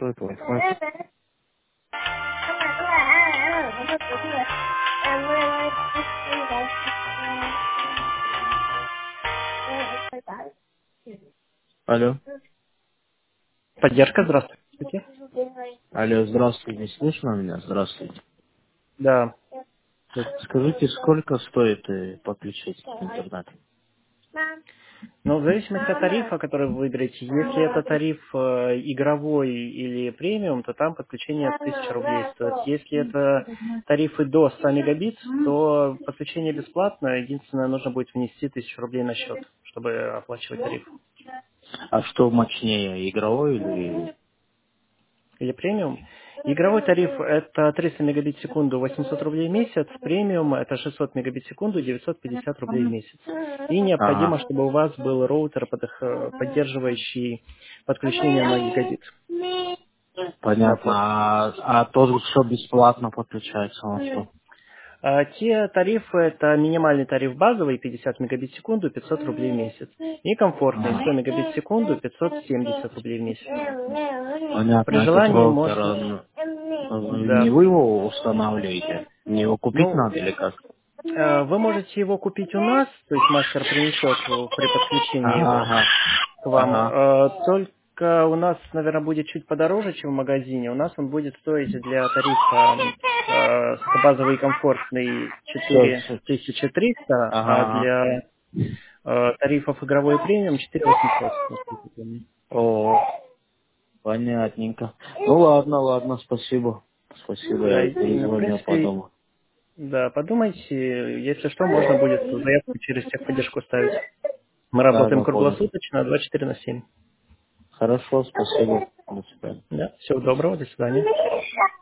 стоит Wi-Fi? Алло. Поддержка, здравствуйте. Алло, здравствуйте. Слышно меня? Здравствуйте. Да. Скажите, сколько стоит подключить интернет? Ну, в зависимости от тарифа, который вы выберете, если это тариф игровой или премиум, то там подключение 1000 рублей стоит. Если это тарифы до 100 мегабит, то подключение бесплатно. Единственное, нужно будет внести 1000 рублей на счет, чтобы оплачивать тариф. А что мощнее, игровой или... Или премиум. Игровой тариф это 300 мегабит в секунду, 800 рублей в месяц. Премиум это 600 мегабит в секунду, 950 рублей в месяц. И необходимо, Ага, чтобы у вас был роутер, поддерживающий подключение на гигабит. понятно. Вот. А тот, что бесплатно подключается, он что? Те тарифы это минимальный тариф базовый 50 мегабит в секунду, 500 рублей в месяц. И комфортный 100 мегабит в секунду, 570 рублей в месяц. Понятно, При этот желании роутер, можно... не Да. вы его устанавливаете? Мне его купить Ну, надо или как? вы можете его купить у нас, то есть мастер принесет при подключении его Ага, к вам. ага. Только у нас, наверное, будет чуть подороже, чем в магазине. У нас он будет стоить для тарифа базовый и комфортный Все. 4300, а Ага, ага. для тарифов игровой и премиум 4800, насколько я помню. О, понятненько. Ну ладно, ладно, спасибо. Спасибо, Да, я в перезвоню, принципе, подумаю. да, подумайте, если что, можно будет заявку через техподдержку ставить. Мы Так, работаем я понял. круглосуточно, 24/7. Хорошо, спасибо. До свидания. Да, всего доброго, до свидания.